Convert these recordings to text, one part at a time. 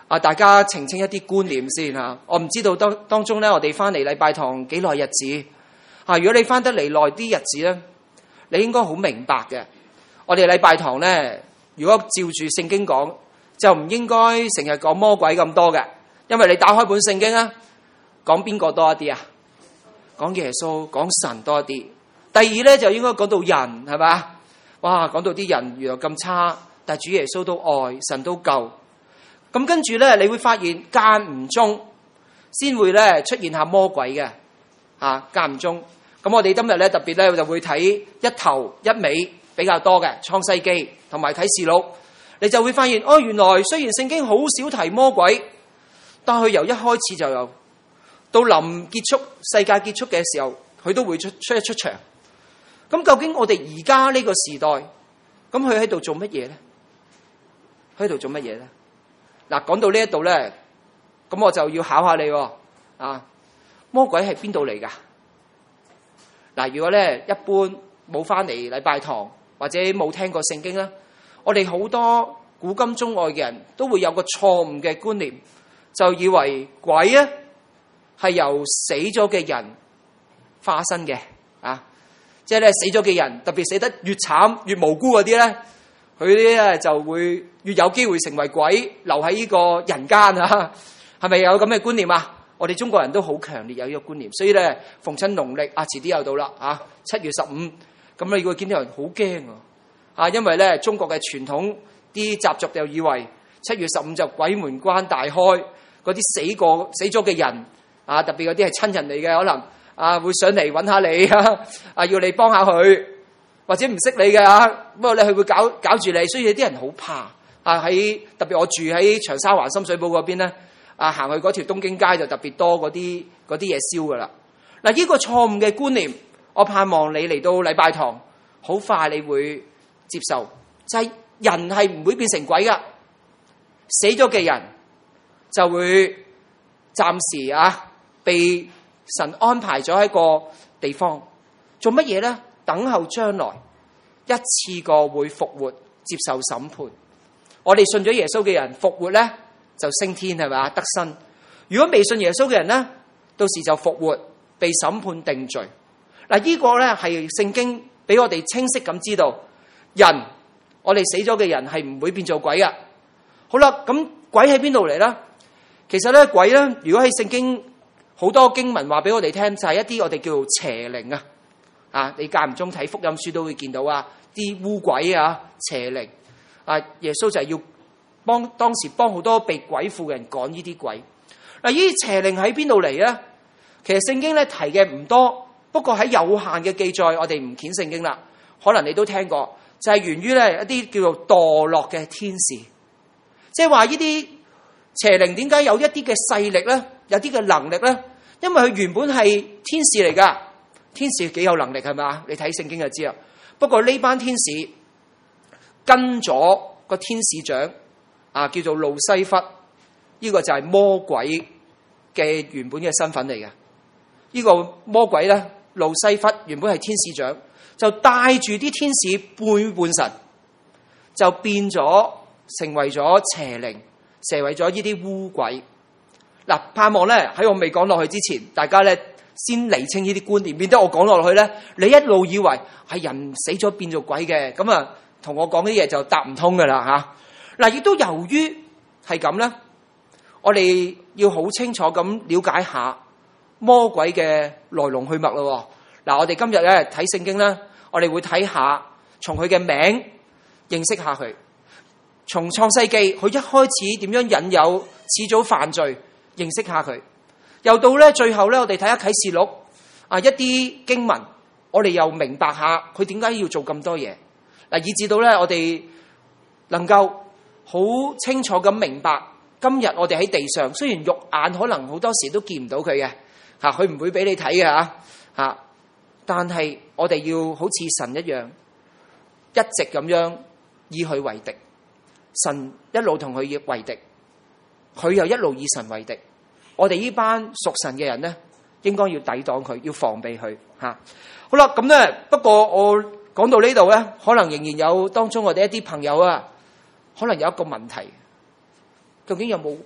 大家澄清一啲觀念先嚇。我唔知道當中咧，我哋翻嚟禮拜堂幾耐日子如果你翻得嚟耐啲日子咧，你應該好明白嘅。我哋禮拜堂咧，如果照住聖經講，就唔應該成日講魔鬼咁多嘅，因為你打開本聖經啊，講邊個多一啲啊？講耶穌、講神多一啲。第二咧就應該講到人，係嘛？哇，講到啲人原來咁差，但係主耶穌都愛，神都救。咁跟住咧，你會發現間唔中先會咧出現下魔鬼嘅，間唔中。咁我哋今日咧特別咧就會睇一頭一尾比較多嘅創世記同埋啟示錄，你就會發現原來雖然聖經好少提魔鬼，但佢由一開始就有，到臨結束世界結束嘅時候，佢都會出場。咁究竟我哋而家呢個時代，咁佢喺度做乜嘢咧？喺度做乜嘢咧？嗱，講到呢一度咧，咁我就要考下你魔鬼係邊度嚟噶？嗱，如果咧一般冇翻嚟禮拜堂或者冇聽過聖經咧，我哋好多古今中外嘅人都會有個錯誤嘅觀念，就以為鬼咧係由死咗嘅人化身嘅即係咧死咗嘅人，特別死得越慘越無辜嗰啲咧，佢啲咧就會越有機會成為鬼，留喺呢個人間係咪有咁嘅觀念啊？我哋中國人都好強烈有呢個觀念，所以咧逢親農曆遲啲又到啦7月15，咁你會見到人好驚因為咧中國嘅傳統啲習俗就以為7月15就鬼門關大開，嗰啲死咗嘅人特別嗰啲係親人嚟嘅，可能會上嚟揾下你要你幫下佢，或者唔識你嘅不過咧佢會搞住你，所以有啲人好怕特別我住喺長沙灣深水埗嗰邊咧行去嗰條東京街就特別多嗰啲嘢燒噶啦。嗱，呢個錯誤嘅觀念，我盼望你嚟到禮拜堂好快你會接受，就係人係唔會變成鬼噶，死咗嘅人就會暫時被神安排咗喺個地方做乜嘢咧？等候將來一次過會復活，接受審判。我哋信咗耶穌嘅人復活咧就升天，係咪得生？如果未信耶穌嘅人咧，到時就復活被審判定罪。嗱，呢個咧係聖經俾我哋清晰咁知道，我哋死咗嘅人係唔會變做鬼噶。好啦，咁鬼喺邊度嚟咧？其實咧鬼咧，如果喺聖經好多經文話俾我哋聽，就係一啲我哋叫做邪靈你間唔中睇福音書都會見到啲污鬼邪靈耶穌就係要當時幫好多被鬼附嘅人趕呢啲鬼。嗱，呢啲邪靈喺邊度嚟咧？其實聖經咧提嘅唔多，不過喺有限嘅記載，我哋唔掀聖經啦。可能你都聽過，就係源於咧一啲叫做墮落嘅天使，即係話呢啲邪靈點解有一啲嘅勢力咧，有啲嘅能力咧？因為佢原本係天使嚟噶，天使幾有能力係咪？你睇聖經就知啦。不過呢班天使跟咗個天使長叫做路西弗，呢個就係魔鬼嘅原本嘅身份嚟嘅。呢個魔鬼咧，路西弗原本係天使長，就帶住啲天使背叛神，就變咗成為咗邪靈，成為咗呢啲污鬼。嗱，盼望咧喺我未講落去之前，大家咧先釐清呢啲觀念，免得我講落去咧，你一路以為係人死咗變做鬼嘅，咁同我講啲嘢就答唔通噶啦嗱，亦都由於係咁咧，我哋要好清楚咁了解下魔鬼嘅來龍去脈咯。嗱，我哋今日咧睇聖經咧，我哋會睇下從佢嘅名認識下佢，從創世記佢一開始點樣引誘始祖犯罪，認識下佢，又到咧最後咧，我哋睇下啟示錄一啲經文，我哋又明白下佢點解要做咁多嘢嗱，以至到咧我哋能夠好清楚咁明白，今日我哋喺地上，雖然肉眼可能好多時都見唔到佢嘅佢唔會俾你睇嘅但係我哋要好似神一樣，一直咁樣以佢為敵，神一路同佢為敵，佢又一路以神為敵。我哋呢班屬神嘅人咧，應該要抵擋佢，要防備佢好啦，咁咧，不過我講到呢度咧，可能仍然有當中我哋一啲朋友可能有一個問題，究竟有冇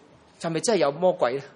就係咪真係有魔鬼咧？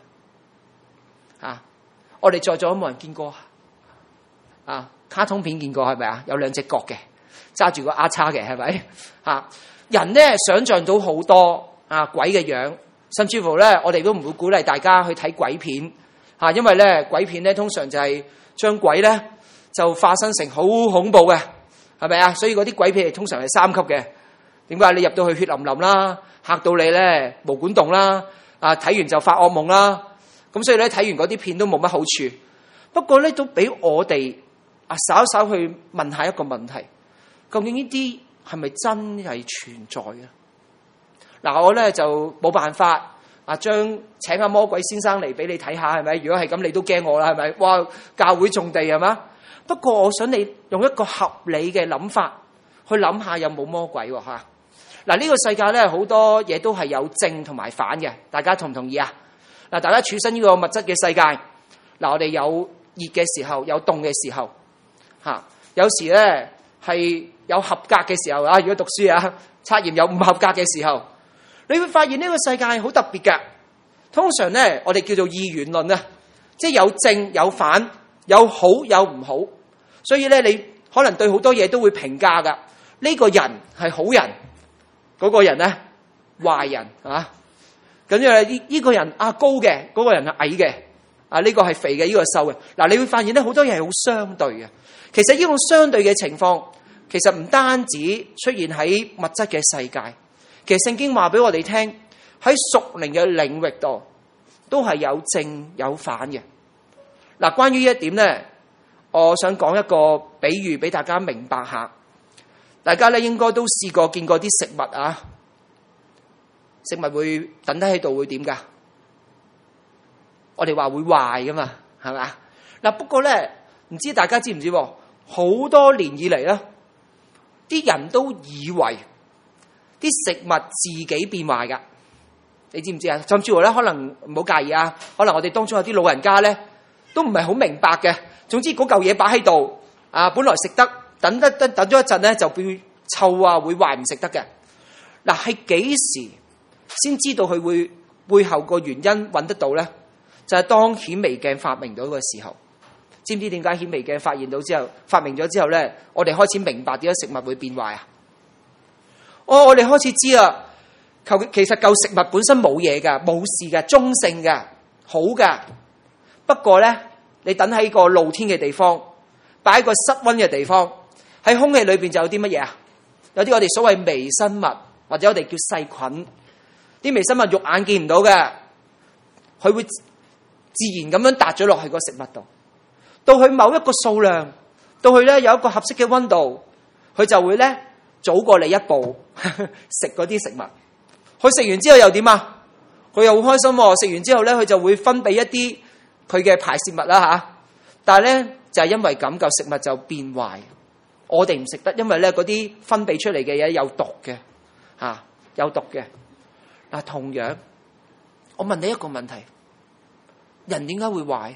我哋在座有冇人見過卡通片見過係咪啊？有兩隻角嘅，揸住個丫叉嘅係咪？人咧想象到好多鬼嘅樣，甚至乎咧我哋都唔會鼓勵大家去睇鬼片因為咧鬼片咧通常就係將鬼咧就化身成好恐怖嘅，係咪啊？所以嗰啲鬼片通常係3級嘅。點解？你入到去血淋淋啦，嚇到你咧毛管戙啦，睇完就發惡夢啦。咁所以咧睇完嗰啲片都冇乜好處。不過咧都俾我哋稍稍去問下一個問題：究竟呢啲係咪真係存在嘅？我咧就冇辦法請阿魔鬼先生嚟俾你睇下，係咪？如果係咁，你都驚我啦，係咪？哇！教會種地係嘛？不過我想你用一個合理嘅諗法去諗下，有冇魔鬼喎？呢個世界咧好多嘢都係有正同埋反嘅，大家同唔同意啊？大家處身呢個物質嘅世界，我哋有熱嘅時候，有凍嘅時候，有時咧係有合格嘅時候如果讀書測驗有唔合格嘅時候，你會發現呢個世界好特別嘅。通常咧我哋叫做二元論即係有正有反，有好有唔好，所以咧你可能對好多嘢都會評價噶。呢個人係好人，嗰個人咧壞人咁樣呢個人高嘅，嗰個人係矮嘅，呢個係肥嘅，呢個係瘦嘅。你會發現咧好多嘢係好相對嘅。其實呢種相對嘅情況，其實唔單止出現喺物質嘅世界，其實聖經話俾我哋聽，喺屬靈嘅領域度都係有正有反嘅。關於呢一點咧，我想講一個比喻俾大家明白下。大家咧應該都試過見過啲食物食物會等低喺度會點噶？我哋話會壞噶嘛，係咪？不過咧，唔知大家知唔知？好多年以嚟咧，啲人都以為啲食物自己變壞噶。你知唔知啊？甚至乎咧，可能唔好介意可能我哋當中有啲老人家咧，都唔係好明白嘅。總之嗰嚿嘢擺喺度本來食得，等咗一陣咧就變臭會壞唔食得嘅。係幾時先知道佢會背後個原因揾得到咧？就係當顯微鏡發明到嘅時候。知唔知點解顯微鏡發明咗之後咧，我哋開始明白點解食物會變壞我哋開始知啦。其實舊食物本身冇嘢噶，冇事噶，中性噶，好噶。不過咧，你等喺個露天嘅地方，擺喺個室溫嘅地方，喺空氣裏邊就有啲乜嘢有啲我哋所謂微生物，或者我哋叫細菌。啲微生物肉眼見唔到嘅，佢會自然咁樣搭咗落去個食物度。到佢某一個數量，到佢咧有一個合適嘅溫度，佢就會咧早過你一步食嗰啲食物。佢食完之後又點佢又好開心食完之後咧，佢就會分泌一啲佢嘅排泄物啦但係咧就係因為咁嚿食物就變壞。我哋唔食得，因為咧嗰啲分泌出嚟嘅嘢有毒嘅有毒嘅。同樣，我問你一個問題：人點解會壞？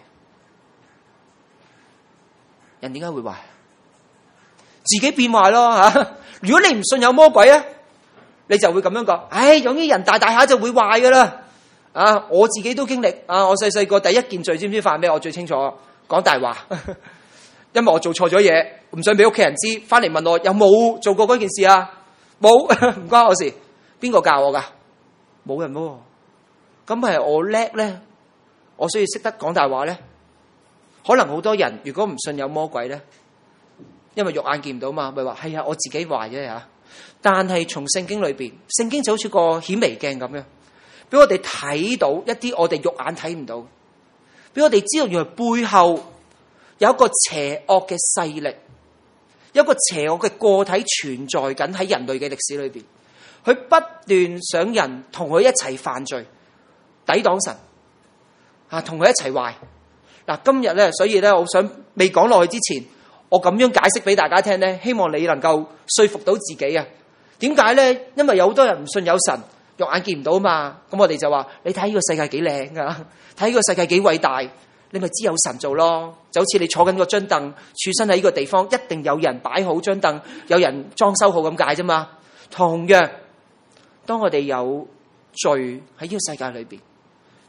人點解會壞？自己變壞咯如果你唔信有魔鬼你就會咁樣講。有啲人大下就會壞噶啦。我自己都經歷我細個第一件罪知唔知犯咩？我最清楚，講大話。因為我做錯咗嘢，唔想俾屋企人知，翻嚟問我有冇做過嗰件事冇，唔關我事。邊個教我噶？冇人喎。咁係我叻咧？我需要識得講大話咧？可能好多人如果唔信有魔鬼咧，因為肉眼見唔到嘛，咪話係我自己壞啫。但係從聖經裏邊，聖經就好似個顯微鏡咁樣，俾我哋睇到一啲我哋肉眼睇唔到，俾我哋知道原來背後有一個邪惡嘅勢力，有一個邪惡嘅個體存在緊喺人類嘅歷史裏邊，佢不斷想人同佢一齊犯罪，抵擋神同佢一齊壞。今日咧，所以咧，我想未講落去之前，我咁樣解釋俾大家聽咧，希望你能夠說服到自己點解咧？因為有好多人唔信有神，肉眼見唔到嘛。咁我哋就話：你睇呢個世界幾靚噶，睇呢個世界幾偉大，你咪知有神做咯。就好似你坐緊嗰張凳，處身喺呢個地方，一定有人擺好張凳，有人裝修好咁解啫嘛。同樣，當我哋有罪喺呢個世界裏邊，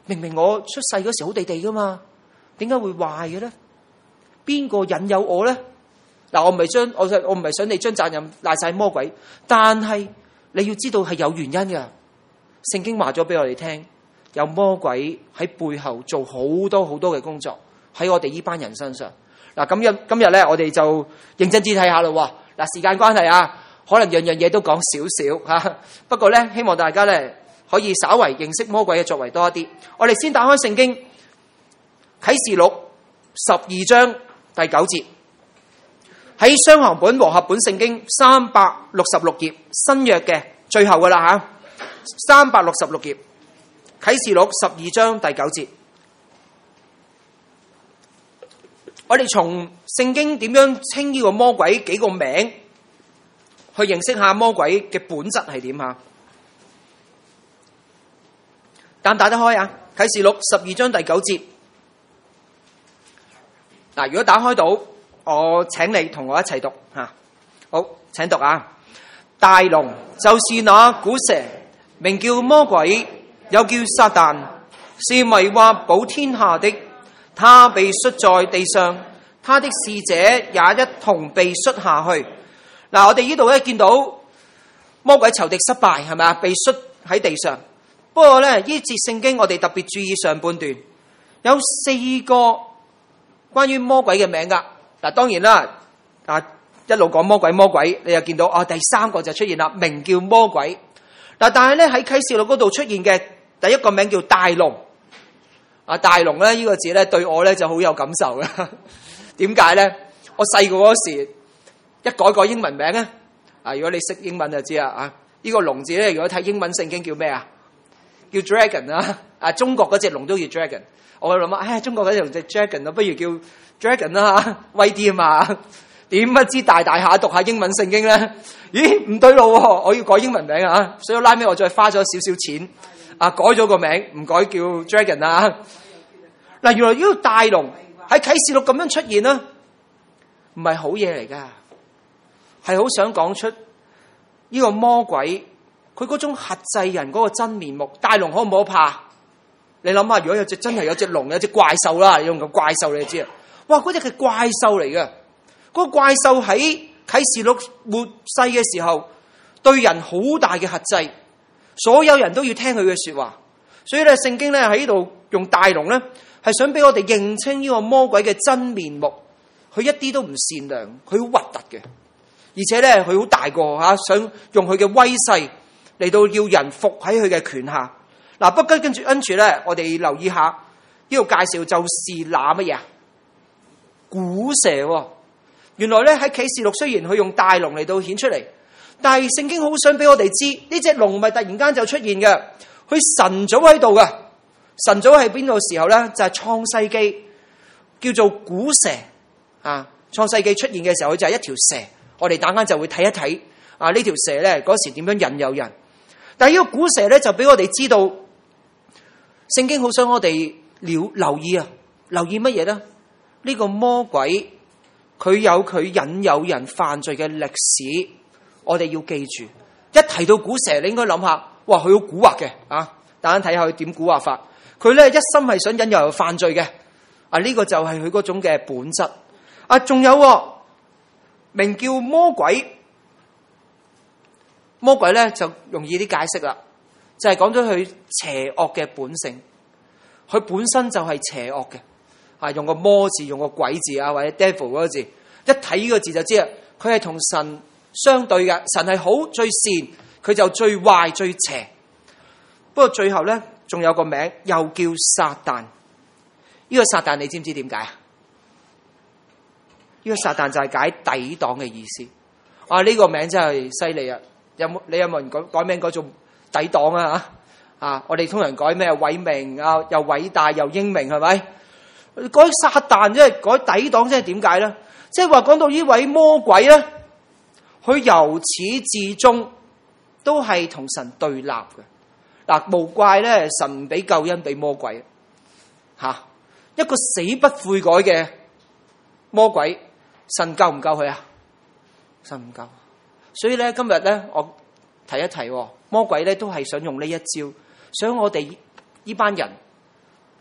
明明我出世嗰時好地地噶嘛，點解會壞嘅咧？邊個引誘我咧？嗱，我唔係想你將責任賴晒魔鬼，但係你要知道係有原因嘅。聖經話咗俾我哋聽，有魔鬼喺背後做好多好多嘅工作喺我哋呢班人身上。嗱，今日咧，我哋就認真啲睇下咯。嗱，時間關係啊，可能樣樣嘢都講少少吓。不過咧，希望大家咧可以稍為認識魔鬼嘅作為多一啲。我哋先打開聖經啟示錄12章第9節，喺雙行本和合本聖經366頁，新約嘅最後噶啦吓，366頁啟示錄12章第9節。我哋從聖經點樣稱呢個魔鬼幾個名，去認識下魔鬼嘅本質係點吓。打唔打得開啊？啟示錄12章第9節。嗱，如果打開到，我請你同我一齊讀吓。好，請讀啊！大龍就是那古蛇，名叫魔鬼，又叫撒旦，是迷惑保天下的。他被摔在地上，他的使者也一同被摔下去。嗱，我哋呢度咧見到魔鬼仇敵失敗，係咪啊？被摔喺地上。不過咧，呢節聖經我哋特別注意上半段，有4個關於魔鬼嘅名噶。嗱，當然啦，一路講魔鬼，你又見到第3個就出現啦，名叫魔鬼。嗱，但係咧喺啟示錄嗰度出現嘅第一個名叫大龍。大龍咧呢個字咧對我咧就好有感受嘅。點解咧？我細個嗰時一改英文名咧，如果你識英文就知啦。呢個龍字咧，如果睇英文聖經叫咩啊？叫 dragon 啦。中國嗰隻龍都叫 dragon。我諗中國嗰隻龍隻 dragon 咯，不如叫 dragon 啦，威啲啊嘛。點不知大下讀下英文聖經咧？咦，唔對路喎！我要改英文名啊！所以拉尾我再花咗少少錢。改咗個名，唔改叫 dragon 啦。嗱，原來呢個大龍喺啟示錄咁樣出現啦，唔係好嘢嚟噶，係好想講出呢個魔鬼佢嗰種轄制人嗰個真面目。大龍可唔可怕？你諗下，如果真係有隻龍，有隻怪獸啦，你用個怪獸你就知啦。哇，嗰隻係怪獸嚟嘅，嗰個怪獸喺啟示錄末世嘅時候，對人好大嘅轄制。所有人都要聽佢嘅說話，所以咧聖經咧喺呢度用大龍咧，係想俾我哋認清呢個魔鬼嘅真面目。佢一啲都唔善良，佢好核突嘅，而且咧佢好大個想用佢嘅威勢嚟到要人服喺佢嘅權下。嗱，不過跟住咧，我哋留意下呢個介紹就是那乜嘢古蛇。原來咧喺啟示錄雖然佢用大龍嚟到顯出嚟，但係聖經好想俾我哋知，呢隻龍唔係突然間就出現嘅，佢神早喺度嘅。神早喺邊度時候咧？就係創世記叫做古蛇啊！創世記出現嘅時候，佢就係一條蛇。我哋等間就會睇一睇呢條蛇咧嗰時點樣引誘人。但係呢個古蛇咧就俾我哋知道，聖經好想我哋留意啊！留意乜嘢咧？呢個魔鬼佢有佢引誘人犯罪嘅歷史。我哋要記住，一提到古蛇，你應該諗下，哇，佢好蠱惑嘅啊！大家睇下佢點蠱惑法，佢咧一心係想引誘人犯罪嘅呢個就係佢嗰種嘅本質。仲有名叫魔鬼，魔鬼咧就容易啲解釋啦，就係講咗佢邪惡嘅本性，佢本身就係邪惡嘅，用個魔字，用個鬼字或者 devil 嗰個字，一睇呢個字就知啦，佢係同神相對嘅。神係好最善，佢就最壞最邪。不過最後咧，仲有個名又叫撒旦。呢個撒旦你知唔知點解啊？呢個撒旦就係解抵擋嘅意思。呢個名真係犀利啊！你有冇人改名改做抵擋啊？我哋通常改咩偉明又偉大又英明，係咪？改撒旦即係改抵擋，即係點解咧？即係話講到呢位魔鬼咧，佢由始至終都係同神對立嘅。無怪咧，神唔俾救恩俾魔鬼一個死不悔改嘅魔鬼，神救唔救佢啊？神唔救。所以咧，今日咧，我提一提，魔鬼咧都係想用呢一招，想我哋呢班人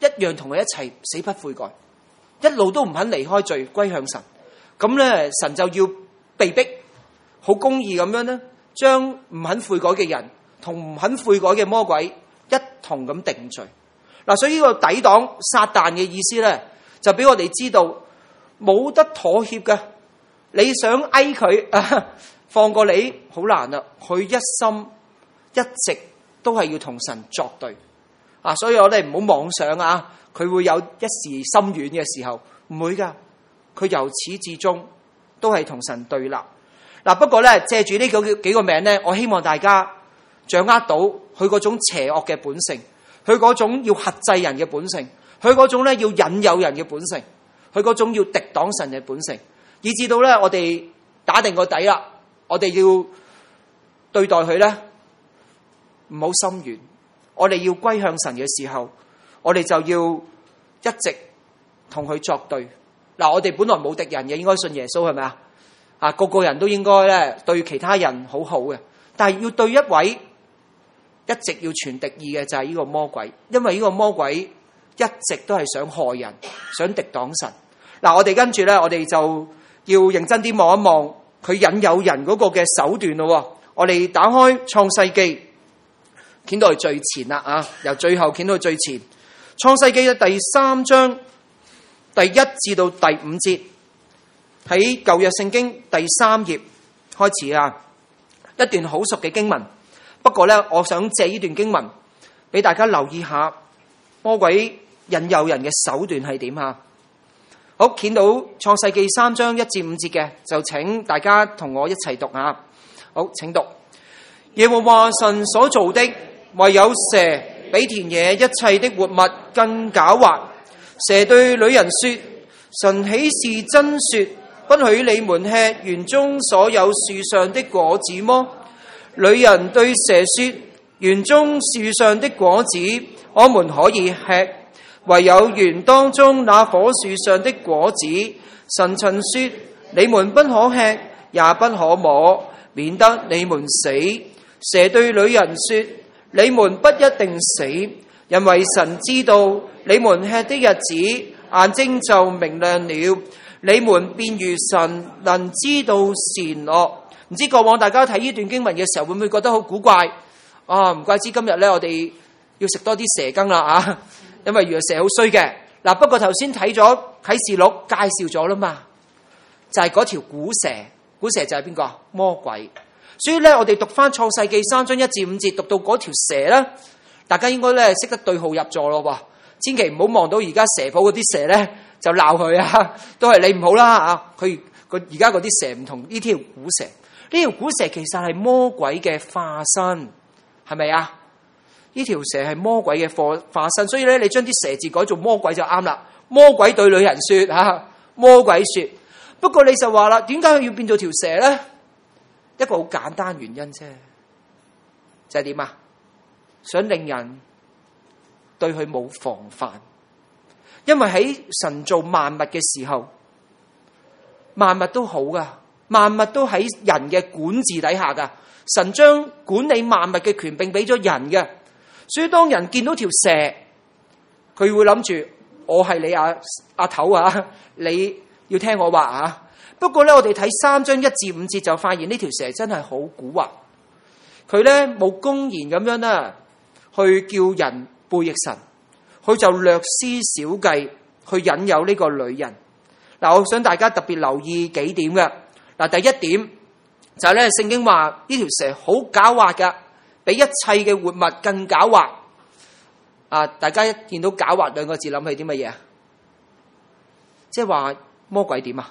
一樣同佢一齊死不悔改，一路都唔肯離開罪，歸向神。咁咧，神就要被逼好公義咁樣咧，將唔肯悔改嘅人同唔肯悔改嘅魔鬼一同咁定罪。嗱，所以呢個抵擋撒旦嘅意思咧，就俾我哋知道冇得妥協嘅。你想哀佢放過你好難啦，佢一心一直都係要同神作對啊！所以我哋唔好妄想啊，佢會有一時心軟嘅時候，唔會噶，佢由始至終都係同神對立。嗱，不過咧，借住呢幾個名咧，我希望大家掌握到佢嗰種邪惡嘅本性，佢嗰種要轄制人嘅本性，佢嗰種咧要引誘人嘅本性，佢嗰種要敵擋神嘅本性，以至到咧我哋打定個底啦，我哋要對待佢咧唔好心軟，我哋要歸向神嘅時候，我哋就要一直同佢作對。嗱，我哋本來冇敵人嘅，應該信耶穌係咪啊？啊，個個人都應該咧對其他人好好嘅，但係要對一位一直要存敵意嘅就係呢個魔鬼，因為呢個魔鬼一直都係想害人，想敵擋神。嗱，我哋跟住咧，我哋就要認真啲望一望佢引誘人嗰個嘅手段咯。我哋打開創世記，掀到去最前啦啊！由最後掀到最前，創世記嘅第3章第1至到第5節，喺舊約聖經第3頁開始啊，一段好熟嘅經文。不過咧，我想借呢段經文俾大家留意下魔鬼引誘人嘅手段係點啊！好，見到創世記3章1至5節嘅，就請大家同我一齊讀啊！好，請讀。耶和華神所造的，唯有蛇比田野一切的活物更狡猾。蛇對女人說：神豈是真說，不許你們吃園中所有樹上的果子麼？女人對蛇說：園中樹上的果子我們可以吃，唯有園當中那棵樹上的果子，神曾說你們不可吃，也不可摸，免得你們死。蛇對女人說：你們不一定死，因為神知道你們吃的日子，眼睛就明亮了，你們便如神，能知道善惡。唔知過往大家睇呢段經文嘅時候，會唔會覺得好古怪啊？唔怪之今日咧，我哋要食多啲蛇羹啦啊！因為原來蛇好衰嘅。嗱，不過頭先睇咗啟示錄介紹咗啦嘛，就係嗰條古蛇，古蛇就係邊個？魔鬼。所以咧，我哋讀翻創世記3章1至5節，讀到嗰條蛇咧，大家應該咧識得對號入座咯喎。千祈唔好望到而家蛇鋪嗰啲蛇咧就鬧佢啊，都係你唔好啦啊！佢而家嗰啲蛇唔同呢條古蛇，呢條古蛇其實係魔鬼嘅化身，係咪啊？呢條蛇係魔鬼嘅化身，所以咧你將啲蛇字改做魔鬼就啱啦。魔鬼對女人說啊，魔鬼說。不過你就話啦，點解佢要變做條蛇咧？一個好簡單原因啫，就係點啊？想令人對佢冇防範，因為喺神造萬物嘅時候，萬物都好噶，萬物都喺人嘅管治底下噶。神將管理萬物嘅權柄俾咗人嘅，所以當人見到條蛇，佢會諗住我係你阿頭啊，你要聽我話啊。不過咧，我哋睇3章1至5節就發現呢條蛇真係好蠱惑，佢咧冇公然咁樣啦，去叫人背逆神，佢就略施小計去引誘呢個女人。嗱，我想大家特別留意幾點嘅。嗱，第一點就係咧，聖經話呢條蛇好狡猾噶，比一切嘅活物更狡猾。啊，大家一見到狡猾兩個字諗起啲乜嘢啊？即係話魔鬼點啊？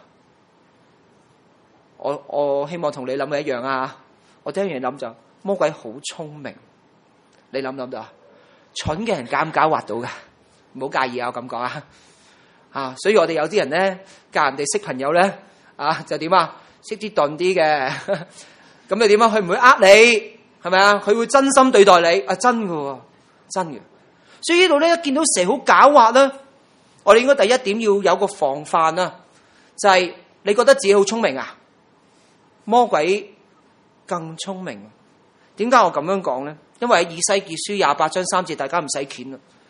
我希望同你諗嘅一樣啊！我第一樣諗就魔鬼好聰明，你諗唔諗到啊？蠢嘅人搞唔搞滑到噶？唔好介意啊，我咁講啊！啊，所以我哋有啲人咧教人哋識朋友咧啊，就點啊？識啲鈍啲嘅，咁你點啊？佢唔會呃你，係咪啊？佢會真心對待你啊！真嘅，真嘅。所以呢度咧，一見到蛇好狡猾啦，我哋應該第一點要有個防範啊，就係你覺得自己好聰明啊？魔鬼更聰明。點解我咁樣講咧？因為喺以西結書28章3節，大家唔使鉗啦。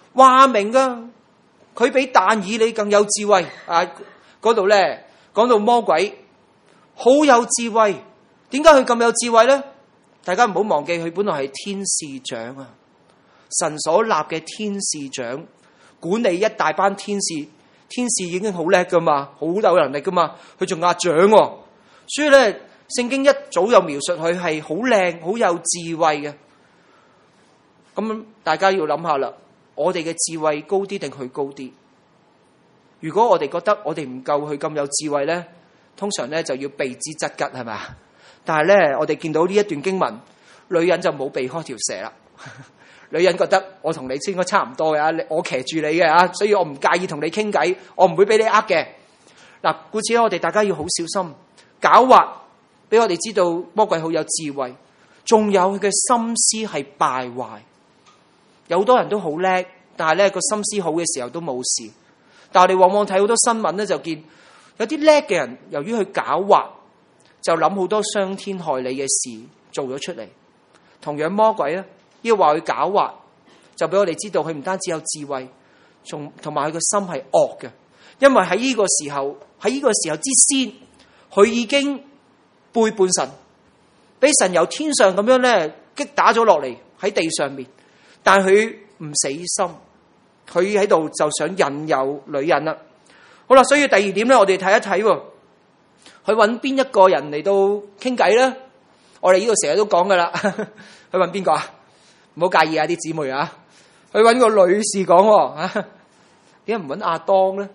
話明噶，佢比但以理更有智慧啊！嗰度咧講到魔鬼好有智慧，點解佢咁有智慧咧？大家唔好忘記，佢本來係天使長啊，神所立嘅天使長，管理一大班天使，天使已經好叻噶嘛，好有能力噶嘛，佢仲壓長喎，所以咧聖經一早有描述佢係好靚、好有智慧嘅。咁大家要諗下啦，我哋嘅智慧高啲定佢高啲？如果我哋覺得我哋唔夠佢咁有智慧咧，通常咧就要避之則吉，係咪？但係咧，我哋見到呢一段經文，女人就冇避開條蛇啦。女人覺得我同你應該差唔多嘅，我騎住你嘅啊，所以我唔介意同你傾偈，我唔會俾你呃嘅。嗱，故此我哋大家要好小心，狡猾俾我哋知道魔鬼好有智慧，仲有佢嘅心思係敗壞。有好多人都好叻，但係咧個心思好嘅時候都冇事。但係我哋往往睇好多新聞咧，就見有啲叻嘅人，由於佢狡猾，就諗好多傷天害理嘅事做咗出嚟。同樣魔鬼咧，要話佢狡猾，就俾我哋知道佢唔單止有智慧，同埋佢個心係惡嘅。因為喺呢個時候之先，佢已經背叛神，俾神由天上咁樣咧擊打咗落嚟喺地上面。但係佢唔死心，佢喺度就想引誘女人啦。好啦，所以第二點咧，我哋睇一睇，佢揾邊一個人嚟到傾偈咧？我哋呢度成日都講噶啦，佢揾邊個啊？唔好介意啊，啲姊妹啊，佢揾個女士講啊，點解唔揾亞當咧？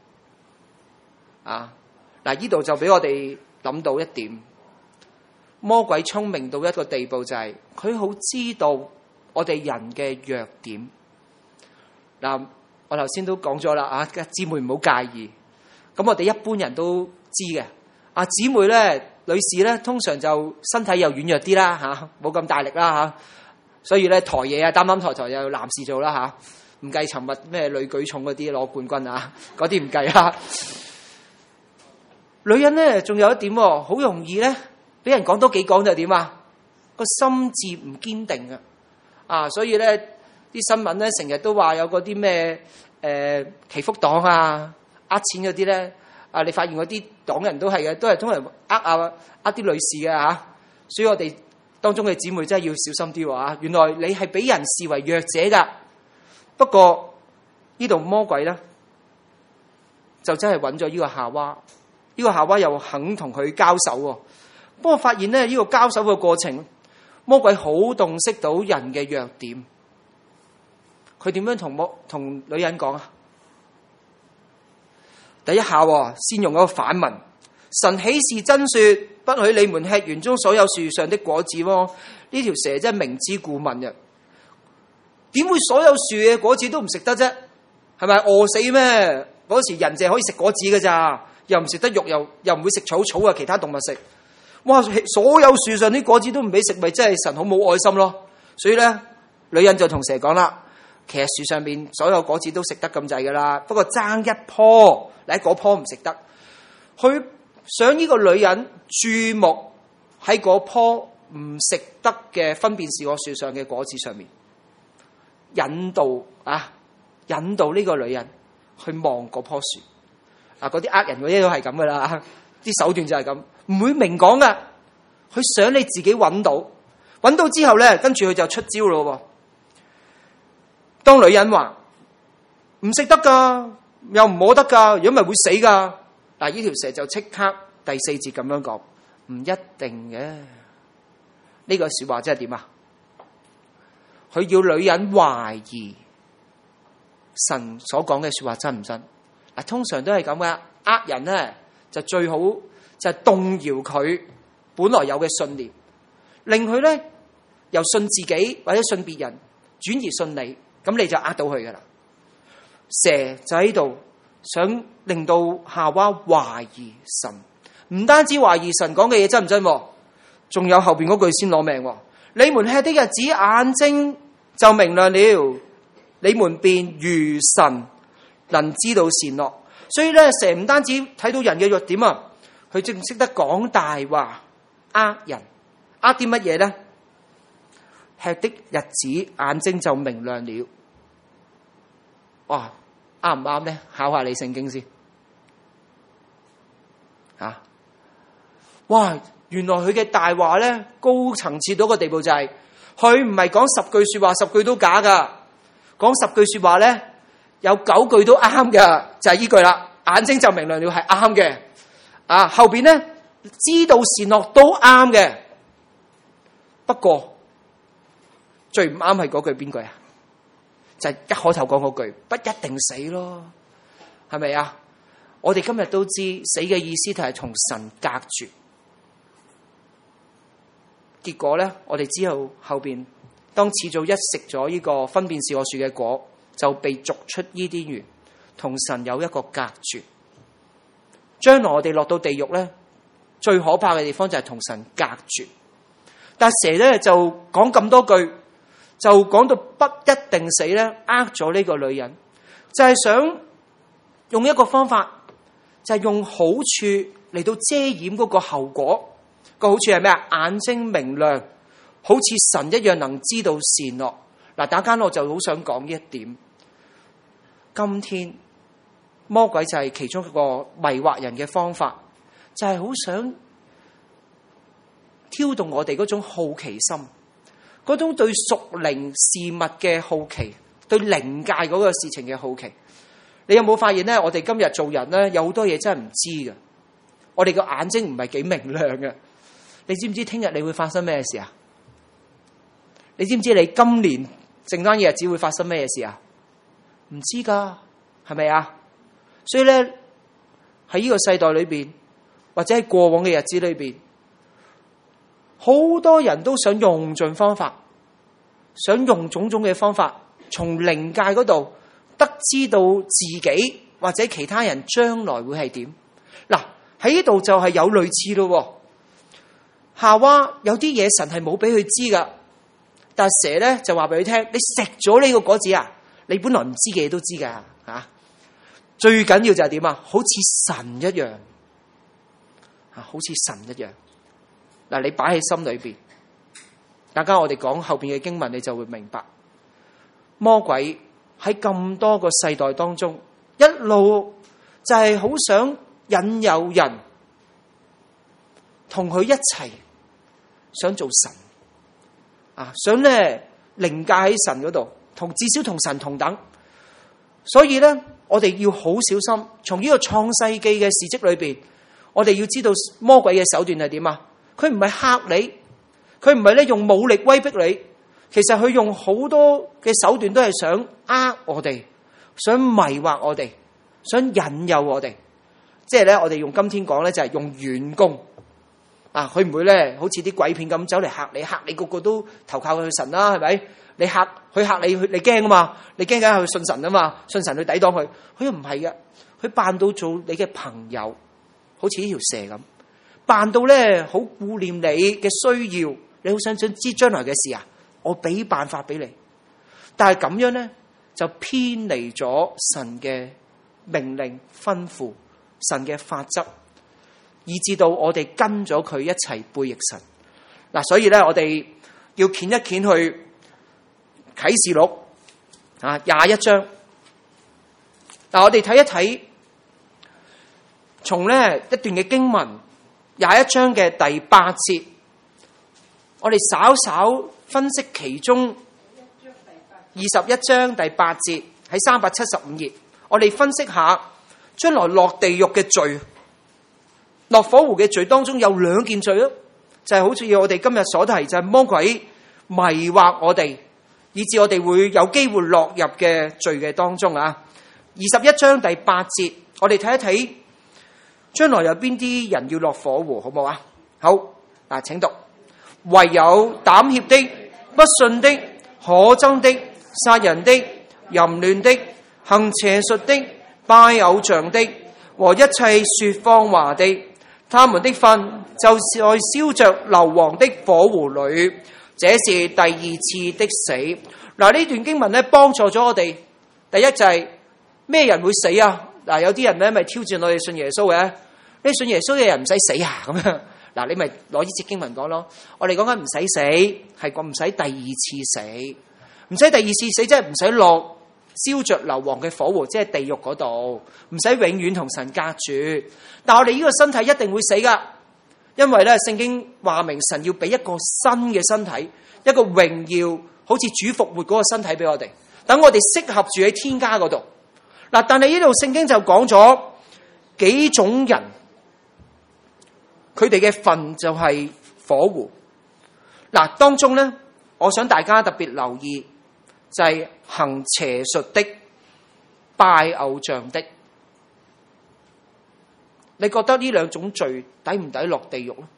啊，嗱，呢度就俾我哋諗到一點，魔鬼聰明到一個地步，就係佢好知道我哋人嘅弱點。嗱，我頭先都講咗啦，啊，姊妹唔好介意。咁我哋一般人都知嘅，啊，姊妹咧，女士咧，通常就身體又軟弱啲啦，吓，冇咁大力啦，吓，所以咧抬嘢啊，擔抬又男士做啦，吓，唔計尋日咩女舉重嗰啲攞冠軍啊，嗰啲唔計啦。女人咧，仲有一點，好容易咧，俾人講多幾講就點啊？個心智唔堅定啊，所以咧啲新聞咧成日都話有嗰啲咩祈福黨啊，呃錢嗰啲咧，啊，你發現嗰啲黨人都係嘅，都係通常呃啲女士嘅吓，所以我哋當中嘅姊妹真係要小心啲喎。原來你係俾人視為弱者噶，不過呢度魔鬼咧就真係揾咗呢個夏娃。呢個夏娃又肯同佢交手喎，不過發現咧呢個交手嘅過程，魔鬼好洞悉到人嘅弱點。佢點樣同女人講啊？第一下先用一個反問：神豈是真說不許你們吃園中所有樹上的果子喎？呢條蛇真係明知故問嘅，點會所有樹嘅果子都唔食得啫？係咪餓死咩？嗰時人淨係可以食果子嘅咋？又唔食得肉，又唔會食草啊，其他動物食。哇！所有樹上啲果子都唔俾食，咪真係神好冇愛心咯。所以咧，女人就同蛇講啦，其實樹上面所有果子都食得咁滯噶啦，不過爭一棵，你嗰棵唔食得。佢想呢個女人注目喺嗰棵唔食得嘅分辨善惡樹上嘅果子上面，引導呢個女人去望嗰棵樹。啊！嗰啲呃人嗰啲都係咁噶啦，啲手段就係咁，唔會明講噶。佢想你自己揾到之後咧，跟住佢就出招咯。當女人話唔食得噶，又唔摸得噶，如果咪會死噶。嗱，呢條蛇就即刻第4節咁樣講，唔一定嘅。呢個說話即係點啊？佢要女人懷疑神所講嘅說話真唔真？通常都係咁噶，呃人咧就最好就係動搖佢本來有嘅信念，令佢咧由信自己或者信別人轉移信你，咁你就呃到佢噶啦。蛇就喺度想令到夏娃懷疑神，唔單止懷疑神講嘅嘢真唔真，仲有後邊嗰句先攞命。你們吃的日子，眼睛就明亮了，你們便如神，能知道善惡。所以咧，蛇唔單止睇到人嘅弱點啊，佢仲識得講大話，呃人，呃啲乜嘢咧？吃的日子，眼睛就明亮了。 哇，啱唔啱咧？考下你聖經先。哇！原來佢嘅大話咧，高層次到個地步就係，佢唔係講10句說話10句都假噶，講10句說話咧，有9句都啱嘅，就係呢句啦。眼睛就明亮了，係啱嘅。後邊咧，知道善惡都啱嘅。不過最唔啱係嗰句邊句啊？就係一開頭講嗰句，不一定死咯，係咪啊？我哋今日都知死嘅意思就係同神隔絕。結果咧，我哋之後邊，當始祖一食咗呢個分辨善惡樹嘅果，就被逐出伊甸園，同神有一個隔絕。將來我哋落到地獄咧，最可怕嘅地方就係同神隔絕。但蛇咧就講咁多句，就講到不一定死咧，呃咗呢個女人，就係想用一個方法，就係用好處嚟到遮掩嗰個後果。個好處係咩啊？眼睛明亮，好似神一樣能知道善惡。嗱，打間我就好想講呢一點。今天魔鬼就係其中一個迷惑人嘅方法，就係好想挑動我哋嗰種好奇心，嗰種對屬靈事物嘅好奇，對靈界嗰個事情嘅好奇。你有冇發現咧？我哋今日做人咧，有好多嘢真係唔知嘅。我哋個眼睛唔係幾明亮嘅。你知唔知聽日你會發生咩事啊？你知唔知你今年剩單嘅日子會發生咩事啊？唔知噶，係咪啊？所以咧，喺呢個世代裏邊，或者喺過往嘅日子裏邊，好多人都想用盡方法，想用種種嘅方法，從靈界嗰度得知到自己或者其他人將來會係點。嗱，喺呢度就係有類似咯。夏娃有啲嘢神係冇俾佢知噶，但係蛇咧就話俾佢聽：你食咗呢個果子啊，你本來唔知嘅嘢都知噶吓。最緊要就係點啊？好似神一樣，好似神一樣。嗱，你擺喺心裏邊，大家我哋講後邊嘅經文，你就會明白。魔鬼喺咁多個世代當中，一路就係好想引誘人同佢一齊。想做神想咧凌駕喺神嗰度，至少同神同等。所以咧，我哋要好小心。從呢個創世記嘅事蹟裏邊，我哋要知道魔鬼嘅手段係點啊？佢唔係嚇你，佢唔係咧用武力威逼你，其實佢用好多嘅手段都係想呃我哋，想迷惑我哋，想引誘我哋。即係咧，我哋用今天講咧，就係用軟攻。佢唔會咧，好似啲鬼片咁走嚟嚇你個個都投靠佢神啦，係咪？你嚇佢嚇你，你驚啊嘛？你驚梗係去信神啊嘛？信神去抵擋佢，佢又唔係嘅，佢扮到做你嘅朋友，好似呢條蛇咁，扮到咧好顧念你嘅需要，你好想知將來嘅事啊，我俾辦法俾你，但係咁樣咧就偏離咗神嘅命令吩咐，神嘅法則。以至到我哋跟咗佢一齊背逆神。所以咧，我哋要掀一掀去啟示錄21章。我哋睇一睇，從呢一段嘅經文21章嘅第8節，我哋稍稍分析其中21章第8節喺375頁，我哋分析下將來落地獄嘅罪。落火湖嘅罪當中有2件罪咯，就係好似我哋今日所提，就係魔鬼迷惑我哋，以致我哋會有機會落入嘅罪嘅當中啊。21章第8節，我哋睇一睇將來有邊啲人要落火湖，好唔好啊？好，請讀：唯有膽怯的、不信的、可憎的、殺人的、淫亂的、行邪術的、拜偶像的和一切說謊話的，他們的分就是在燒着硫磺的火湖裏，這是第2次的死。呢段經文咧幫助咗我哋。第一就係咩人會死啊？有啲人咧咪挑戰我哋信耶穌嘅，你信耶穌嘅人唔使死啊咁樣。你咪攞呢節經文講咯。我哋講緊唔使死，係講唔使第2次死，唔使第2次死，即係唔使落燒着硫磺嘅火湖，即係地獄嗰度，唔使永遠同神隔絕。但我哋呢個身體一定會死噶，因為咧聖經話明神要俾一個新嘅身體，一個榮耀好似主復活嗰個身體俾我哋，等我哋適合住喺天家嗰度。嗱，但係呢度聖經就講咗幾種人，佢哋嘅份就係火湖。嗱，當中咧，我想大家特別留意，就係行邪術的、拜偶像的。你覺得呢兩種罪抵唔抵落地獄咧？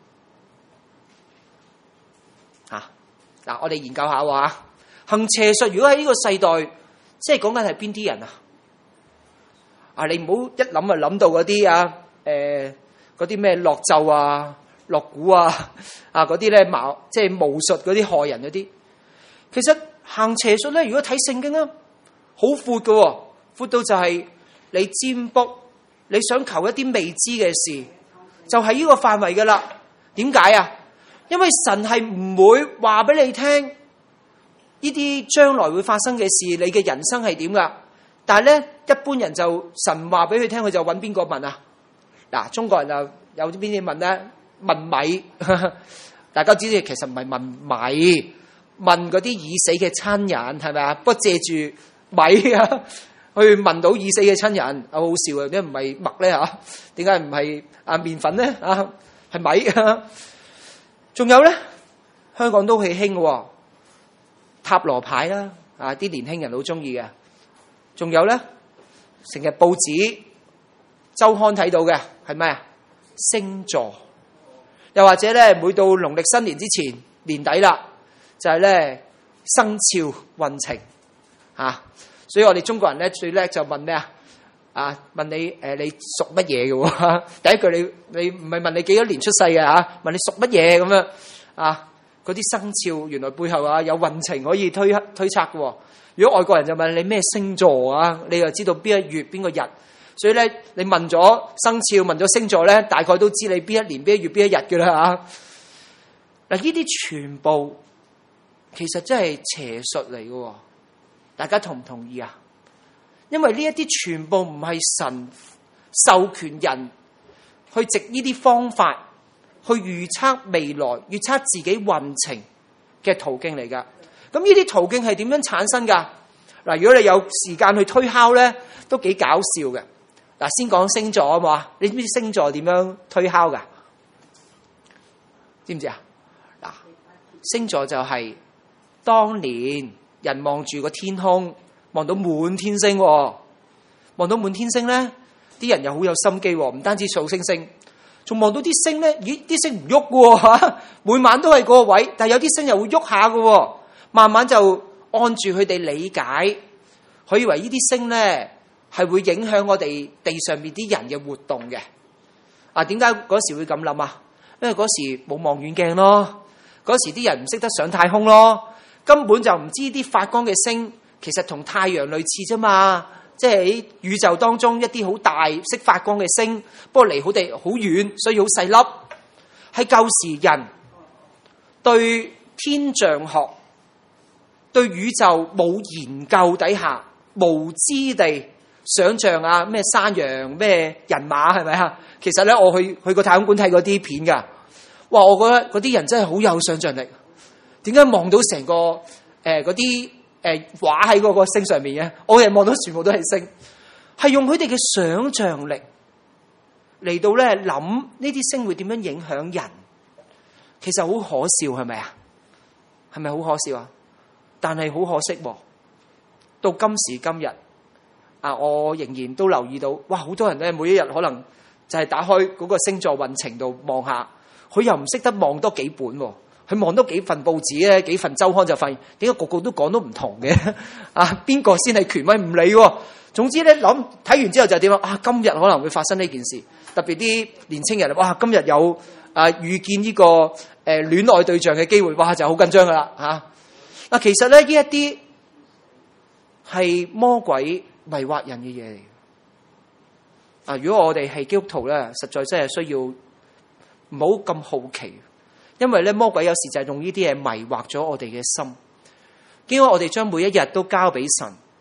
嗱，我哋研究下喎。行邪術如果喺呢個世代，即係講緊係邊啲人啊？你唔好一諗就諗到嗰啲嗰啲咩落咒啊、落蠱啊、嗰啲咧即係巫術嗰啲害人嗰啲。其實行邪術咧，如果睇聖經咧，好闊㗎，闊到就係你占卜，你想求一啲未知嘅事，就係呢個範圍噶啦。點解啊？因為神係唔會話俾你聽呢啲將來會發生嘅事，你嘅人生係點噶？但係咧，一般人就神話俾佢聽，佢就揾邊個問啊？嗱，中國人就有邊啲問咧？問米，大家知道其實唔係問米，問嗰啲已死嘅親人，係咪啊？不過借住米啊，去問到已死嘅親人，好好笑啊！點解唔係麥咧嚇？點解唔係麵粉咧？係米啊！仲有咧，香港都係興嘅塔羅牌啦，啲年輕人好中意嘅。仲有咧，成日報紙、週刊睇到嘅係咩啊？星座，又或者咧，每到農曆新年之前年底啦，就係咧生肖運程嚇。所以我哋中國人咧最叻就問咩啊？問你你屬乜嘢嘅喎？第一句你唔係問你幾多年出世嘅嚇，問你屬乜嘢咁樣啊？嗰啲生肖原來背後有運程可以推測嘅喎。如果外國人就問你咩星座啊，你就知道邊一月邊個日。所以咧，你問咗生肖問咗星座咧，大概都知你邊一年邊一月邊一日嘅啦嚇。嗱，呢啲全部其實真係邪術嚟嘅喎。大家同唔同意啊？因為呢一啲全部唔係神授權人去藉呢啲方法去預測未來、預測自己運程嘅途徑嚟噶。咁呢啲途徑係點樣產生噶？嗱，如果你有時間去推敲咧，都幾搞笑嘅。嗱，先講星座啊嘛，你知唔知星座點樣推敲噶？知唔知啊？嗱，星座就係當年人望住個天空，望到滿天星，望到滿天星咧，啲人又好有心機，唔單止數星星，仲望到啲星咧，咦，啲星唔喐嘅吓，每晚都係嗰個位，但係有啲星又會喐下嘅，慢慢就按住佢哋理解，佢以為呢啲星咧係會影響我哋地上面啲人嘅活動嘅。點解嗰時會咁諗啊？因為嗰時冇望遠鏡咯，嗰時啲人唔識得上太空咯。根本就唔知啲發光嘅星其實同太陽類似啫嘛，即係喺宇宙當中一啲好大識發光嘅星，不過離好哋好遠，所以好細粒。係舊時人對天象學、對宇宙冇研究底下，無知地想像咩山羊、咩人馬係咪啊？其實咧，我去過太空館睇嗰啲片㗎，哇！我覺得嗰啲人真係好有想像力。點解望到成個嗰啲畫喺嗰個星上面嘅？我哋望到全部都係星，係用佢哋嘅想像力嚟到咧諗呢啲星會點樣影響人。其實好可笑，係咪啊？係咪好可笑啊？但係好可惜，到今時今日我仍然都留意到，哇！好多人咧每一日可能就係打開嗰個星座運程度望下，佢又唔識得望多幾本喎。佢望多幾份報紙咧，幾份週刊就發現，點解個個都講都唔同嘅？邊個先係權威？唔理喎。總之咧，睇完之後就點啊？今日可能會發生呢件事，特別啲年青人，哇！今日有遇見呢個戀愛對象嘅機會，哇！就好緊張噶啦嚇。其實咧呢一啲係魔鬼迷惑人嘅嘢嚟。如果我哋係基督徒咧，實在真係需要唔好咁好奇。因為咧，魔鬼有時就係用呢啲嘢迷惑咗我哋嘅心。應該我哋將每一日都交俾神，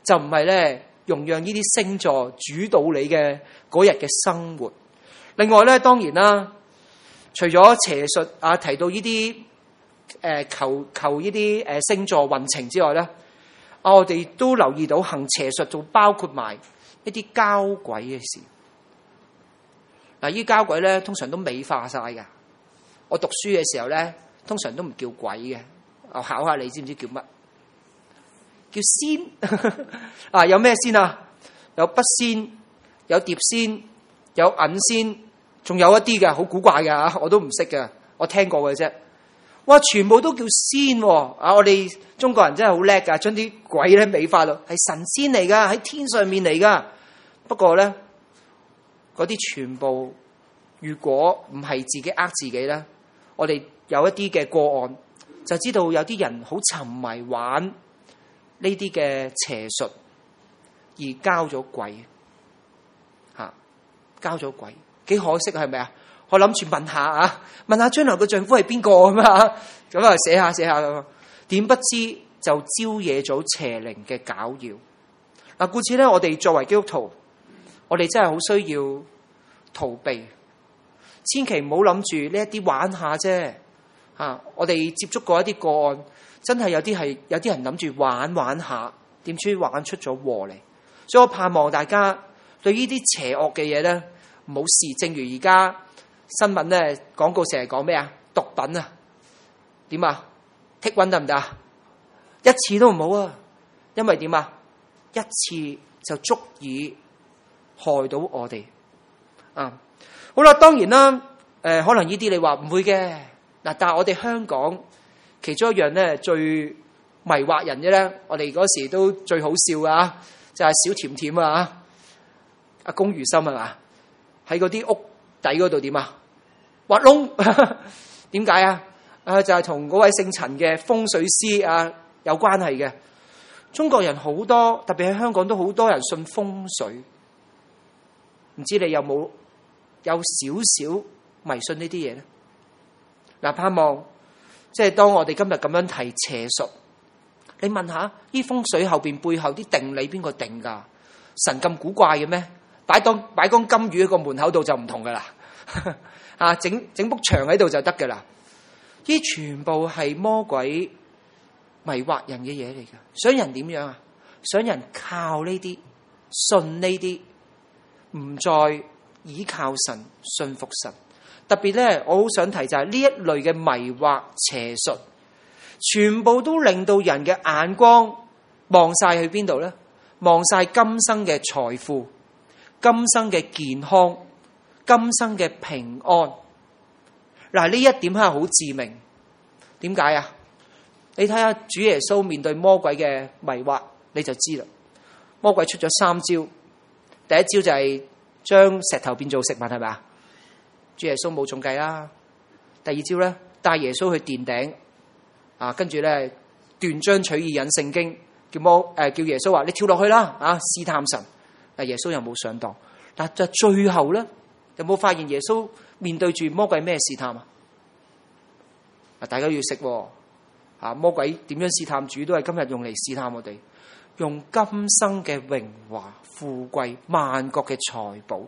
就唔係咧容讓呢啲星座主導你嘅嗰日嘅生活。另外咧，當然啦，除咗邪術啊，提到呢啲求呢啲星座運程之外咧，我哋都留意到行邪術仲包括埋一啲交鬼嘅事。嗱，呢啲交鬼咧通常都美化晒噶。我讀書嘅時候咧，通常都唔叫鬼嘅。我考下你，知唔知叫乜？叫仙啊！有咩仙啊？有筆仙，有碟仙，有銀仙，仲有一啲嘅好古怪嘅吓，我都唔識嘅，我聽過嘅啫。哇！全部都叫仙喎！啊，我哋中國人真係好叻噶，將啲鬼咧美化到係神仙嚟噶，喺天上面嚟噶。不過咧，嗰啲全部如果唔係自己呃自己咧，我哋有一啲嘅個案就知道有啲人好沉迷玩呢啲嘅邪術，而交咗鬼吓，交咗鬼，幾可惜係咪啊？我諗住問下啊，問下將來個丈夫係邊個咁啊？咁啊寫下咁，點不知就招惹咗邪靈嘅攪擾。嗱，故此咧，我哋作為基督徒，我哋真係好需要逃避，千祈唔好諗住呢一啲玩下啫。我哋接觸過一啲個案，真係有啲人諗住玩下，點知玩出咗禍嚟。所以我盼望大家對呢啲邪惡嘅嘢咧，唔好試。正如而家新聞咧廣告成日講咩啊？毒品啊，點啊？剔瘟得唔得啊？一次都唔好啊，因為點啊？一次就足以害到我哋啊！好啦，當然啦，可能呢啲你話唔會嘅嗱，但係我哋香港其中一樣咧最迷惑人嘅咧，我哋嗰時都最好笑噶，就係小甜甜啊，阿龔如心係嘛？喺嗰啲屋底嗰度點啊？挖窿，點解啊？就係同嗰位姓陳嘅風水師啊有關係嘅。中國人好多，特別喺香港都好多人信風水，唔知你有冇少少迷信呢啲嘢咧？嗱，盼望即係當我哋今日咁樣提邪術，你問下呢風水後邊背後啲定理邊個定噶？神咁古怪嘅咩？擺缸金魚喺個門口度就唔同噶啦，整幅牆喺度就得噶啦。呢全部係魔鬼迷惑人嘅嘢嚟噶，想人點樣啊？想人靠呢啲，信呢啲，唔再倚靠神，信服神。特別咧，我好想提就係呢一類嘅迷惑邪術，全部都令到人嘅眼光望晒去邊度咧？望晒今生嘅財富、今生嘅健康、今生嘅平安。嗱，呢一點係好致命。點解啊？你睇下主耶穌面對魔鬼嘅迷惑，你就知啦。魔鬼出咗3招，第一招就係將石頭變做食物，係咪啊？主耶穌冇中計啦。第二招咧，帶耶穌去殿頂啊，跟住咧斷章取義引聖經，叫耶穌話你跳落去啦啊，試探神。但耶穌又冇上當。但就最後咧，有冇發現耶穌面對住魔鬼咩試探啊？大家要識喎，魔鬼點樣試探主，都係今日用嚟試探我哋，用今生嘅榮華富貴、萬國嘅財寶。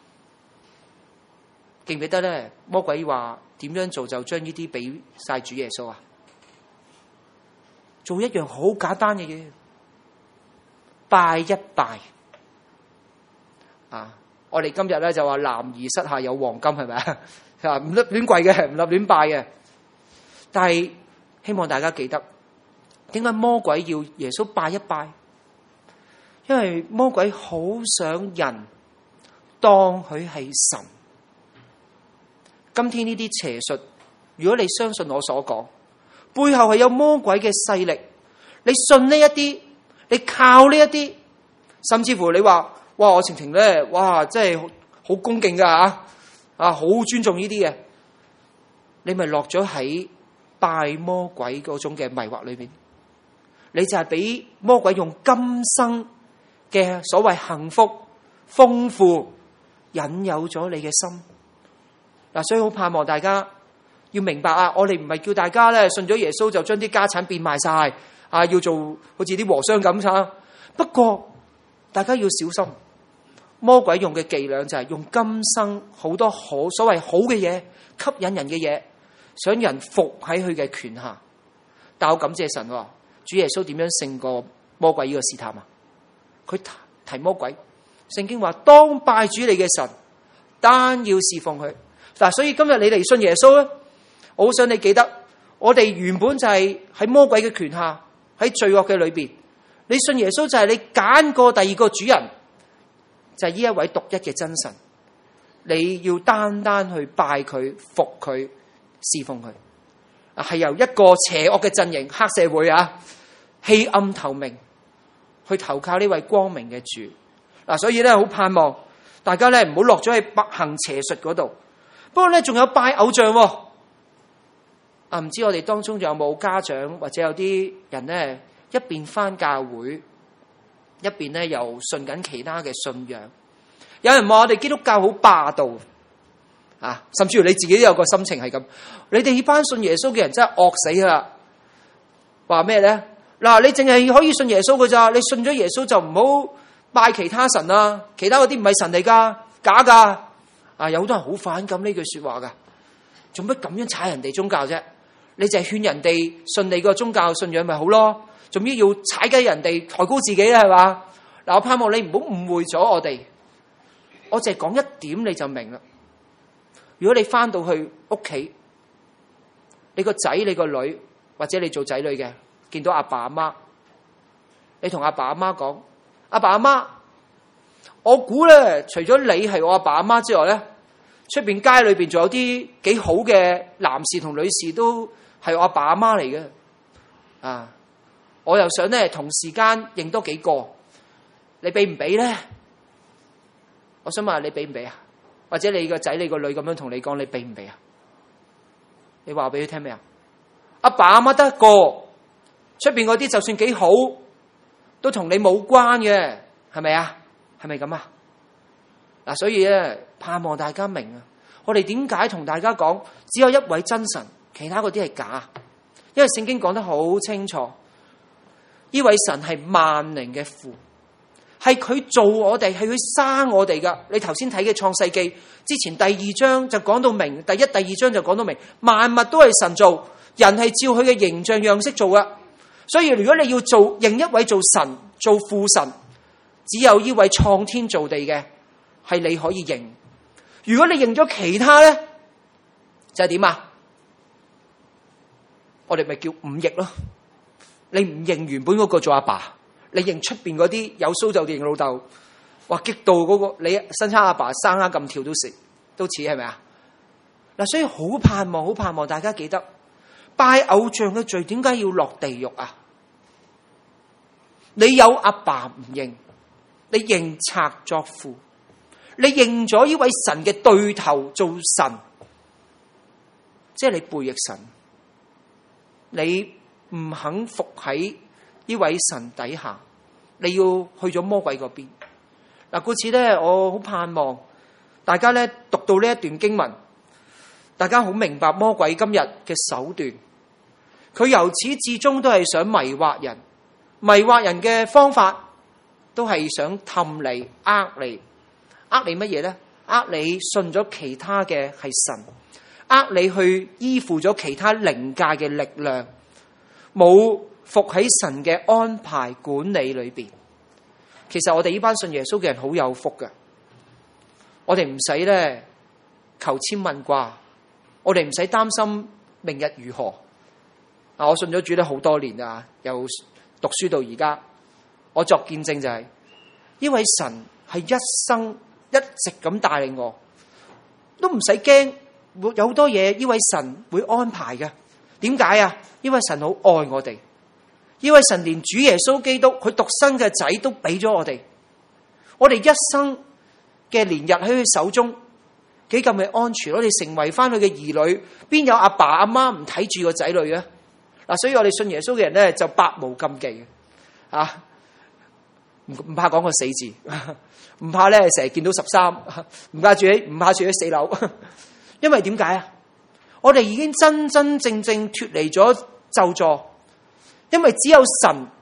記唔記得咧？魔鬼話點樣做就將呢啲俾晒主耶穌啊？做一樣好簡單嘅嘢，拜一拜啊！我哋今日咧就話男兒膝下有黃金，係咪啊？唔立亂跪嘅，唔立亂拜嘅。但係希望大家記得，點解魔鬼要耶穌拜一拜？因為魔鬼好想人當佢係神。今天呢啲邪術，如果你相信我所講，背後係有魔鬼嘅勢力，你信呢一啲，你靠呢一啲，甚至乎你話，哇，我晴晴咧，哇，真係好恭敬噶吓，好尊重呢啲嘅，你咪落咗喺拜魔鬼嗰種嘅迷惑裏面，你就係俾魔鬼用今生嘅所謂幸福豐富引誘咗你嘅心。所以好盼望大家要明白啊！我哋唔係叫大家咧信咗耶穌就將啲家產變賣晒啊，要做好似啲和尚咁， 不過大家要小心，魔鬼用嘅伎倆就係用今生好多所謂好嘅嘢，吸引人嘅嘢，想人服喺佢嘅權下。但我感謝神，主耶穌點樣勝過魔鬼呢個試探啊？佢提魔鬼，聖經話當拜主你嘅神，單要侍奉佢。嗱，所以今日你嚟信耶穌咧，我好想你記得，我哋原本就係喺魔鬼嘅權下，喺罪惡嘅裏邊。你信耶穌就係你揀過第二個主人，就係呢一位獨一嘅真神。你要單單去拜佢、服佢、侍奉佢。係由一個邪惡嘅陣營、黑社會啊，棄暗投明，去投靠呢位光明嘅主。嗱，所以咧好盼望大家咧唔好落咗去行邪術嗰度。不過咧仲有拜偶像喎。唔知我哋當中有冇家長或者有啲人咧，一邊返教會，一邊咧又信緊其他嘅信仰。有人話我哋基督教好霸道啊，甚至乎你自己都有個心情係咁。你哋呢班信耶穌嘅人真係惡死啦！話咩咧？嗱，你淨係可以信耶穌㗎咋？你信咗耶穌就唔好拜其他神啦，其他嗰啲唔係神嚟噶，假噶。啊，有好多人好反感呢句說話噶，做乜咁樣踩人哋宗教啫？你就係勸人哋信你個宗教信仰咪好咯？做咩要踩雞人哋，抬高自己咧？係嘛？嗱，我盼望你唔好誤會咗我哋。我淨係講一點你就明啦。如果你翻到去屋企，你個仔、你個女或者你做仔女嘅，見到阿爸阿媽，你同阿爸阿媽講：阿爸阿媽，我估咧，除咗你係我阿爸阿媽之外咧，出邊街裏邊仲有啲幾好嘅男士同女士都係我阿爸阿媽嚟嘅。啊，我又想咧同時間認多幾個，你俾唔俾咧？我想問下你俾唔俾啊？或者你個仔、你個女咁樣同你講，你俾唔俾啊？你話俾佢聽咩啊？阿爸阿媽得一個，出邊嗰啲就算幾好，都同你冇關嘅，係咪啊？係咪咁啊？嗱，所以咧，盼望大家明啊！我哋點解同大家講只有一位真神，其他嗰啲係假？因為聖經講得好清楚，呢位神係萬靈嘅父。係佢做我哋，係佢生我哋噶。你頭先睇嘅創世記之前第二章就講到明，第一、第二章就講到明，萬物都係神做，人係照佢嘅形象樣式做噶。所以如果你要認一位做神、做父神，只有呢位創天造地嘅係你可以認。如果你認咗其他咧，就係點啊？我哋咪叫忤逆咯。你唔認原本嗰個做阿爸，你認出邊嗰啲有鬚就認老豆，哇，激到嗰個你生差阿爸生蝦咁跳都似係咪啊？嗱，所以好盼望大家記得拜偶像嘅罪點解要落地獄啊？你有阿爸唔認，你認賊作父，你認咗呢位神嘅對頭做神，即係你背逆神，你唔肯服喺呢位神底下，你要去咗魔鬼嗰邊。嗱，故此咧，我好盼望大家咧讀到呢一段經文，大家好明白魔鬼今日嘅手段。佢由始至終都係想迷惑人，迷惑人嘅方法都係想氹你、呃你。呃你乜嘢咧？呃你信咗其他嘅係神，呃你去依附咗其他靈界嘅力量，冇服喺神嘅安排管理裏邊。其實我哋呢班信耶穌嘅人好有福嘅，我哋唔使咧求籤問卦，我哋唔使擔心明日如何。我信咗主咧好多年啊，由讀書到而家，我作見證就係呢位神係一生一直咁帶領我，都唔使驚，有好多嘢呢位神會安排嘅。點解啊？呢位神好愛我哋，呢位神連主耶穌基督佢獨生嘅仔都俾咗我哋，我哋一生嘅年日喺佢手中，幾咁嘅安全，我哋成為翻佢嘅兒女，邊有阿爸阿媽唔睇住個仔女嘅？嗱，所以我哋信耶穌嘅人咧就百無禁忌嘅，啊，唔怕講個死字，唔怕咧成日見到13，唔怕住喺4樓，因為點解啊？我哋已經真真正正脫離咗咒詛，因為只有神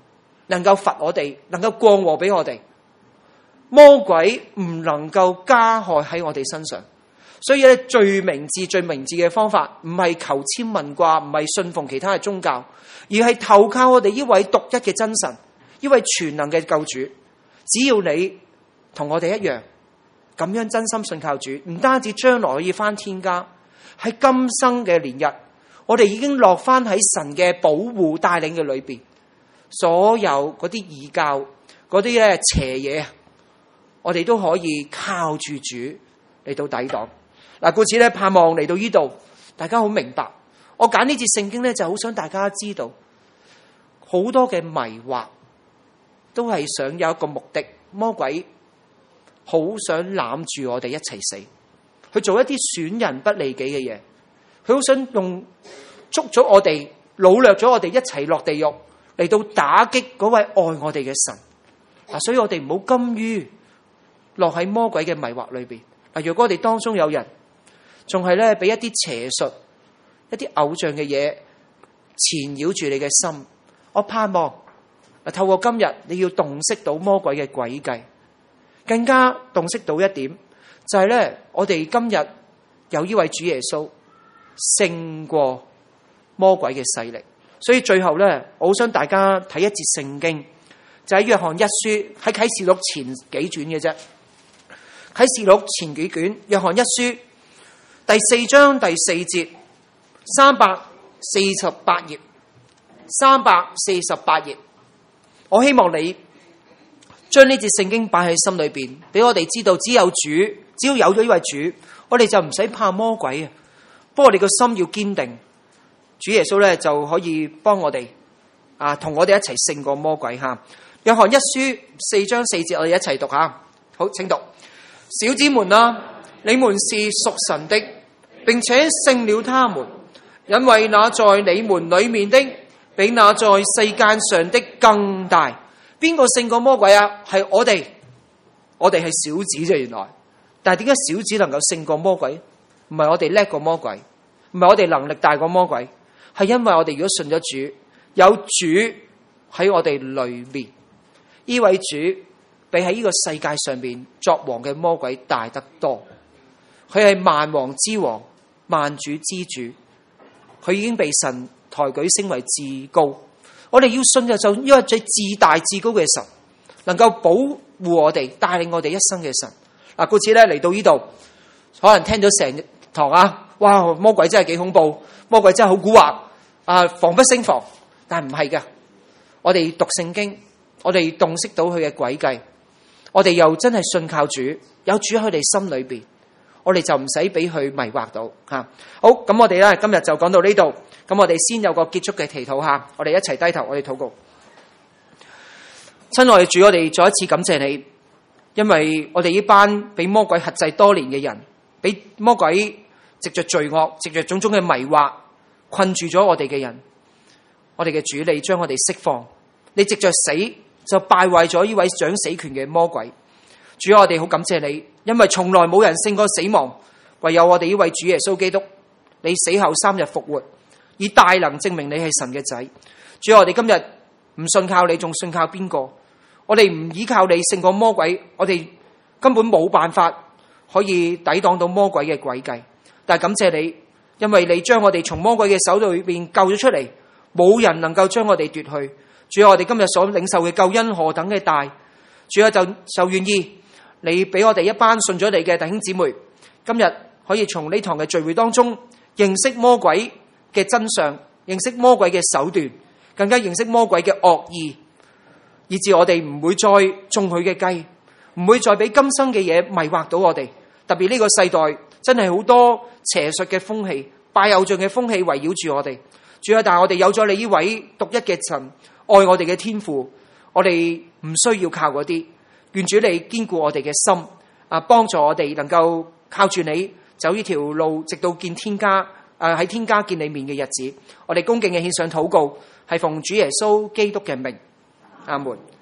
能夠罰我哋，能夠降禍俾我哋。魔鬼唔能夠加害喺我哋身上，所以咧最明智嘅方法，唔係求籤問卦，唔係信奉其他嘅宗教，而係投靠我哋呢位獨一嘅真神，呢位全能嘅救主。只要你同我哋一樣，咁樣真心信靠主，唔單止將來可以翻天家，喺今生嘅年日，我哋已經落翻喺神嘅保護帶領嘅裏邊，所有嗰啲異教嗰啲咧邪嘢，我哋都可以靠住主嚟到抵擋。嗱，故此咧盼望嚟到呢度，大家好明白。我揀呢節聖經咧，就好想大家知道，好多嘅迷惑都係想有一個目的，魔鬼好想攬住我哋一齊死，去做一啲損人不利己嘅嘢。佢好想用捉咗我哋，擄掠咗我哋一齊落地獄，嚟到打擊嗰位愛我哋嘅神。所以我哋唔好甘於落喺魔鬼嘅迷惑裏邊。若果我哋當中有人仲係咧俾一啲邪術、一啲偶像嘅嘢纏繞住你嘅心，我盼望透過今日你要洞悉到魔鬼嘅詭計，更加洞悉到一點，就係咧我哋今日有呢位主耶穌勝過魔鬼嘅勢力。所以最後咧，我好想大家睇一節聖經，就喺約翰一書，喺啟示錄前幾卷嘅啫。啟示錄前幾卷，約翰一書第4章第4節，348頁，348頁。我希望你將呢節聖經擺喺心裏邊，俾我哋知道，只有主，只要有咗呢位主，我哋就唔使怕魔鬼啊。不過我哋個心要堅定，主耶穌咧就可以幫我哋同我哋一齊勝過魔鬼吓。約翰一書4章4節，我哋一齊讀吓。好，請讀。小子們啊，你們是屬神的，並且勝了他們，因為那在你們裏面的，比那在世界上的更大。邊個勝過魔鬼啊？係我哋係小子啫，原來。但係點解小子能夠勝過魔鬼？唔係我哋叻過魔鬼，唔係我哋能力大過魔鬼，係因為我哋如果信咗主，有主喺我哋裏面，呢位主比喺呢個世界上面作王嘅魔鬼大得多。佢係萬王之王，萬主之主，佢已經被神抬舉升為至高。我哋要信嘅就因為最至大至高嘅神，能夠保護我哋，帶領我哋一生嘅神。嗱，故此咧嚟到呢度，可能聽咗成堂哇，魔鬼真係幾恐怖，魔鬼真係好蠱惑，防不勝防。但係唔係噶，我哋讀聖經，我哋洞悉到佢嘅詭計，我哋又真係信靠主，有主喺佢哋心裏邊，我哋就唔使俾佢迷惑到吓。好，咁我哋咧今日就講到呢度。咁我哋先有個結束嘅祈禱下，我哋一齊低頭，我哋禱告。親愛的主，我哋再一次感謝你，因為我哋呢班俾魔鬼轄制多年嘅人，俾魔鬼藉着罪惡、藉着種種嘅迷惑困住咗我哋嘅人，我哋嘅主，你將我哋釋放，你藉着死就敗壞咗呢位掌死權嘅魔鬼。主，我哋好感謝你，因為從來冇人勝過死亡，唯有我哋呢位主耶穌基督，你死後3日復活，以大能證明你係神嘅仔。主，我哋今日唔信靠你，仲信靠邊個？我哋唔依靠你勝過魔鬼，我哋根本冇辦法可以抵擋到魔鬼嘅詭計。但係感謝你，因為你將我哋從魔鬼嘅手裏邊救咗出嚟，冇人能夠將我哋奪去。主，我哋今日所領受嘅救恩何等嘅大！主啊，就願意你俾我哋一班信咗你嘅弟兄姊妹，今日可以從呢堂嘅聚會當中認識魔鬼嘅真相，認識魔鬼嘅手段，更加認識魔鬼嘅惡意，以致我哋唔會再中佢嘅計，唔會再俾今生嘅嘢迷惑到我哋。特別呢個世代真係好多邪術嘅風氣、拜偶像嘅風氣圍繞住我哋。主啊，但係我哋有咗你呢位獨一嘅神，愛我哋嘅天父，我哋唔需要靠嗰啲。願主你堅固我哋嘅心，幫助我哋能夠靠住你走呢條路，直到見天家。喺天家見你面嘅日子，我哋恭敬嘅獻上禱告，係奉主耶穌基督嘅名，阿門。